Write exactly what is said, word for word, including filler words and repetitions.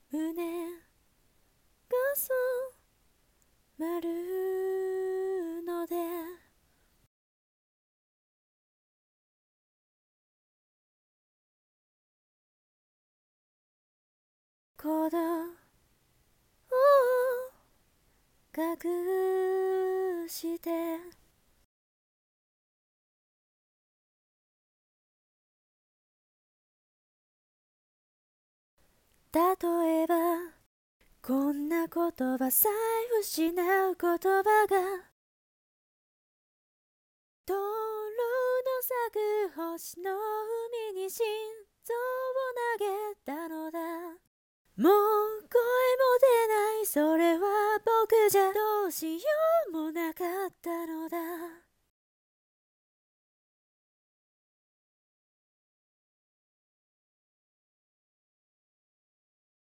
胸が染まるので鼓動を隠して例えばこんな言葉さえ失う言葉が灯籠の咲く星の海に心臓を投げたのだ。もう声も出ない、それは僕じゃどうしようもなかったのだ。